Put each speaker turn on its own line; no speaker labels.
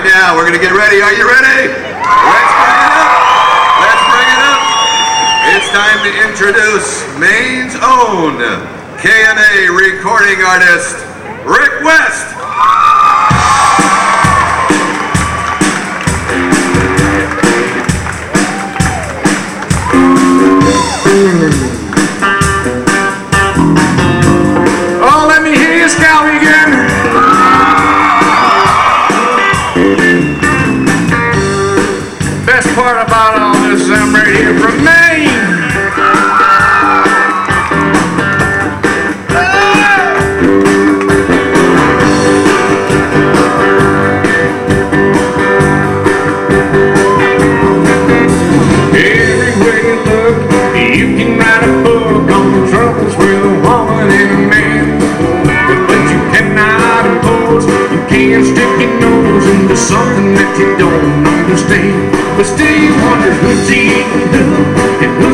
right now, we're going to get ready. Are you ready? Let's bring it up. Let's bring it up. It's time to introduce Maine's own K&A recording artist, Rick West.
Oh, let me hear you scowl again. Best part about all this is I'm right here from Maine. Everywhere you look, you can write a book on the troubles with a woman and a man. But you cannot impose, you can't stick your nose into something that you don't understand. But still you wonder who's cheating who and who